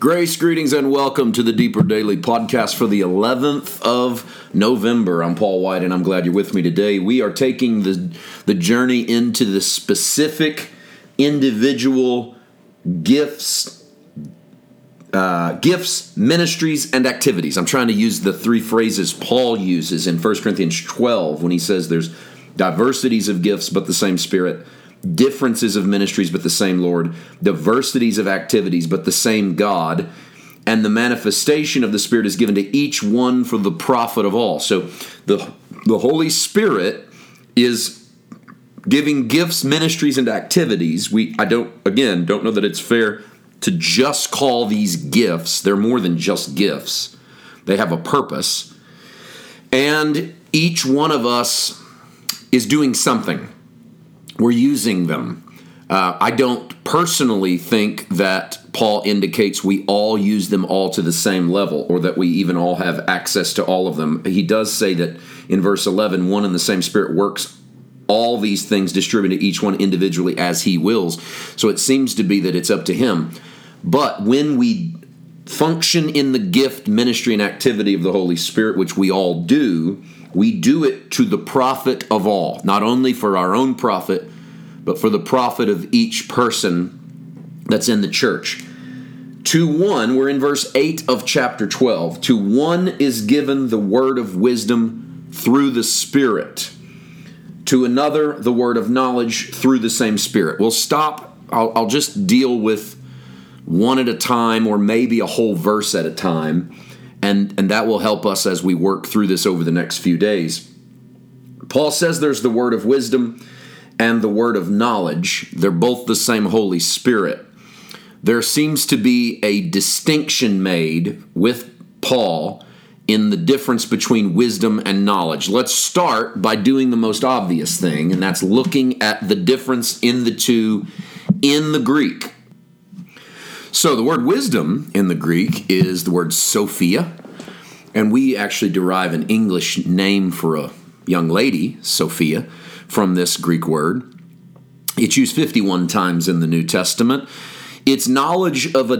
Grace, greetings, and welcome to the Deeper Daily Podcast for the 11th of November. I'm Paul White, and I'm glad you're with me today. We are taking the journey into the specific individual gifts, ministries, and activities. I'm trying to use the three phrases Paul uses in 1 Corinthians 12 when he says there's diversities of gifts but the same Spirit, differences of ministries but the same Lord, diversities of activities but the same God, and the manifestation of the Spirit is given to each one for the profit of all. So the Holy Spirit is giving gifts, ministries, and activities. I don't know that it's fair to just call these gifts. They're more than just gifts. They have a purpose. And each one of us is doing something. We're using them. I don't personally think that Paul indicates we all use them all to the same level, or that we even all have access to all of them. He does say that in verse 11, one and the same Spirit works all these things, distributed to each one individually as he wills. So it seems to be that it's up to him. But when we function in the gift, ministry, and activity of the Holy Spirit, which we all do, we do it to the profit of all, not only for our own profit, but for the profit of each person that's in the church. To one, we're in verse 8 of chapter 12. To one is given the word of wisdom through the Spirit. To another, the word of knowledge through the same Spirit. We'll stop. I'll just deal with one at a time, or maybe a whole verse at a time. And that will help us as we work through this over the next few days. Paul says there's the word of wisdom and the word of knowledge. They're both the same Holy Spirit. There seems to be a distinction made with Paul in the difference between wisdom and knowledge. Let's start by doing the most obvious thing, and that's looking at the difference in the two in the Greek. So the word wisdom in the Greek is the word Sophia, and we actually derive an English name for a young lady, Sophia, from this Greek word. It's used 51 times in the New Testament. It's knowledge of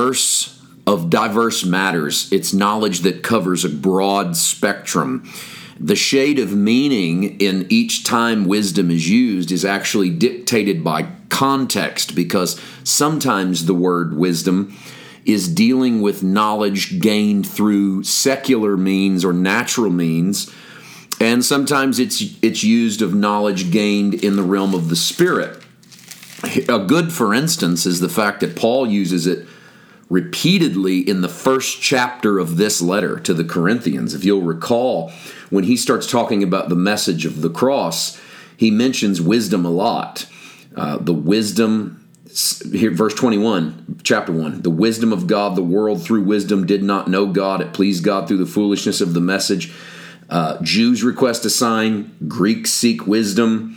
diverse matters. It's knowledge that covers a broad spectrum. The shade of meaning in each time wisdom is used is actually dictated by context, because sometimes the word wisdom is dealing with knowledge gained through secular means or natural means, and sometimes it's used of knowledge gained in the realm of the Spirit. A good, for instance, is the fact that Paul uses it repeatedly in the first chapter of this letter to the Corinthians. If you'll recall, when he starts talking about the message of the cross, he mentions wisdom a lot. The wisdom, here, verse 21, chapter 1, the wisdom of God, the world through wisdom did not know God. It pleased God through the foolishness of the message. Jews request a sign. Greeks seek wisdom.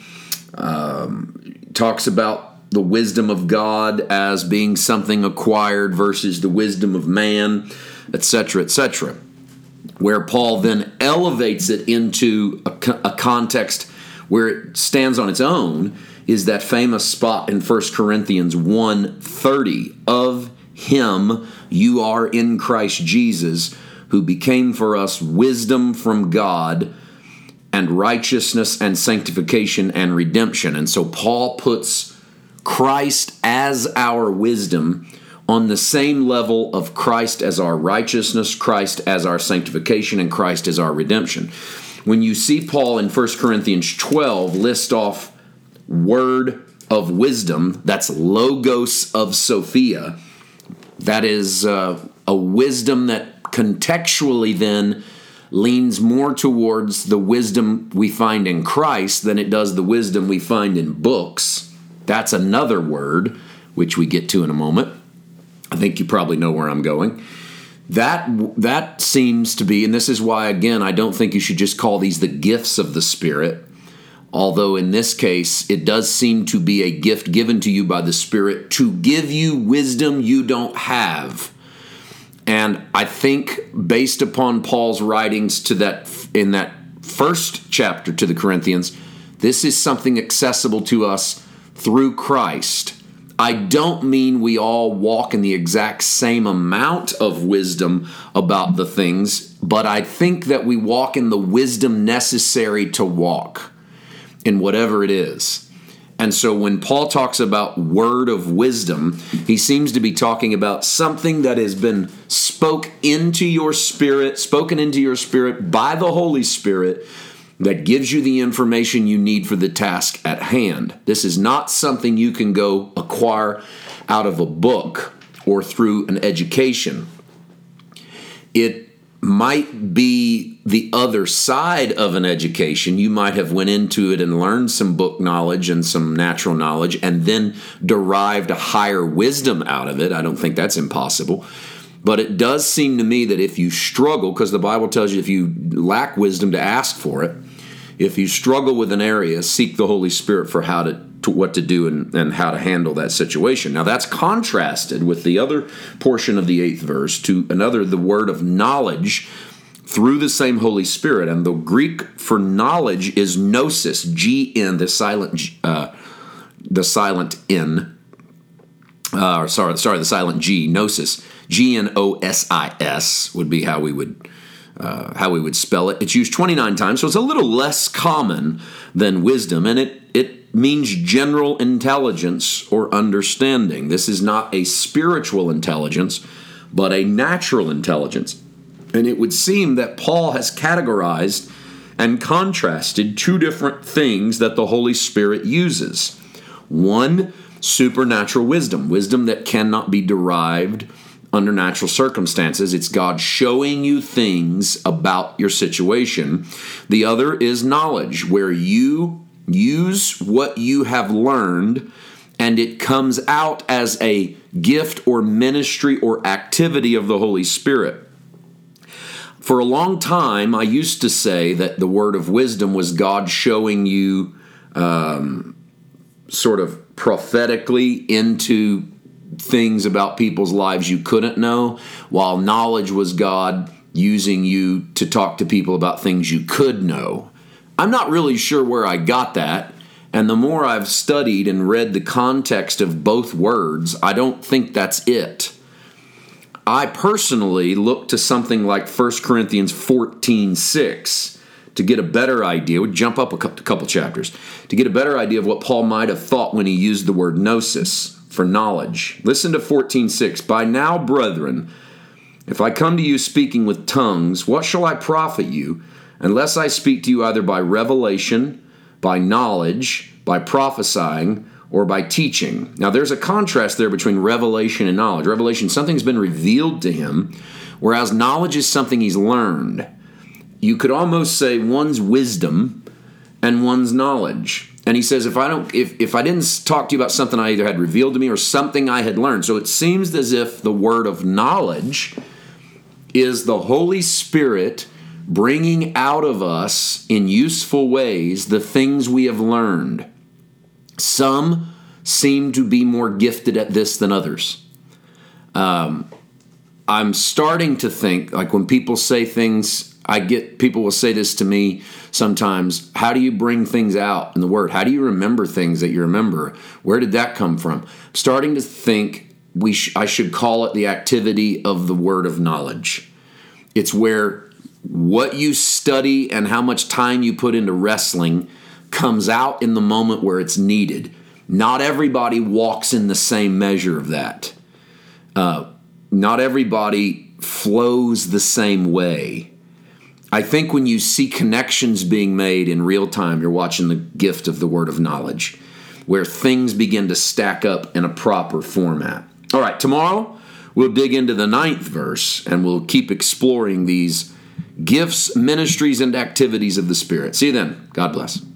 Talks about the wisdom of God as being something acquired versus the wisdom of man, etc., etc. Where Paul then elevates it into a context where it stands on its own is that famous spot in 1 Corinthians 1:30. Of him you are in Christ Jesus, who became for us wisdom from God and righteousness and sanctification and redemption. And so Paul puts Christ as our wisdom on the same level of Christ as our righteousness, Christ as our sanctification, and Christ as our redemption. When you see Paul in 1 Corinthians 12 list off word of wisdom, that's logos of Sophia, that is a wisdom that contextually then leans more towards the wisdom we find in Christ than it does the wisdom we find in books. That's another word, which we get to in a moment. I think you probably know where I'm going. That seems to be, and this is why, again, I don't think you should just call these the gifts of the Spirit, although in this case, it does seem to be a gift given to you by the Spirit to give you wisdom you don't have. And I think based upon Paul's writings to that in that first chapter to the Corinthians, this is something accessible to us through Christ. I don't mean we all walk in the exact same amount of wisdom about the things, but I think that we walk in the wisdom necessary to walk in whatever it is. And so when Paul talks about word of wisdom, he seems to be talking about something that has been spoken into your spirit by the Holy Spirit, that gives you the information you need for the task at hand. This is not something you can go acquire out of a book or through an education. It might be the other side of an education. You might have went into it and learned some book knowledge and some natural knowledge and then derived a higher wisdom out of it. I don't think that's impossible. But it does seem to me that if you struggle, because the Bible tells you if you lack wisdom to ask for it, if you struggle with an area, seek the Holy Spirit for what to do and how to handle that situation. Now that's contrasted with the other portion of the 8th verse to the word of knowledge through the same Holy Spirit. And the Greek for knowledge is gnosis, G-N, the silent N. The silent G, gnosis, Gnosis would be how we would spell it. It's used 29 times, so it's a little less common than wisdom, and it means general intelligence or understanding. This is not a spiritual intelligence, but a natural intelligence. And it would seem that Paul has categorized and contrasted two different things that the Holy Spirit uses. One, supernatural wisdom that cannot be derived under natural circumstances. It's God showing you things about your situation. The other is knowledge, where you use what you have learned and it comes out as a gift or ministry or activity of the Holy Spirit. For a long time, I used to say that the word of wisdom was God showing you sort of prophetically into things about people's lives you couldn't know, while knowledge was God using you to talk to people about things you could know. I'm not really sure where I got that, and the more I've studied and read the context of both words, I don't think that's it. I personally look to something like 1 Corinthians 14:6 to get a better idea. We'd jump up a couple chapters to get a better idea of what Paul might have thought when he used the word gnosis for knowledge. Listen to 14:6. By now, brethren, if I come to you speaking with tongues, what shall I profit you, unless I speak to you either by revelation, by knowledge, by prophesying, or by teaching? Now, there's a contrast there between revelation and knowledge. Revelation, something's been revealed to him, whereas knowledge is something he's learned. You could almost say one's wisdom and one's knowledge. And he says, if I didn't talk to you about something I either had revealed to me or something I had learned. So it seems as if the word of knowledge is the Holy Spirit bringing out of us in useful ways the things we have learned. Some seem to be more gifted at this than others. I'm starting to think, like when people say things, people will say this to me sometimes, how do you bring things out in the Word? How do you remember things that you remember? Where did that come from? I'm starting to think I should call it the activity of the word of knowledge. It's where what you study and how much time you put into wrestling comes out in the moment where it's needed. Not everybody walks in the same measure of that. Not everybody flows the same way. I think when you see connections being made in real time, you're watching the gift of the word of knowledge, where things begin to stack up in a proper format. All right, tomorrow we'll dig into the 9th verse, and we'll keep exploring these gifts, ministries, and activities of the Spirit. See you then. God bless.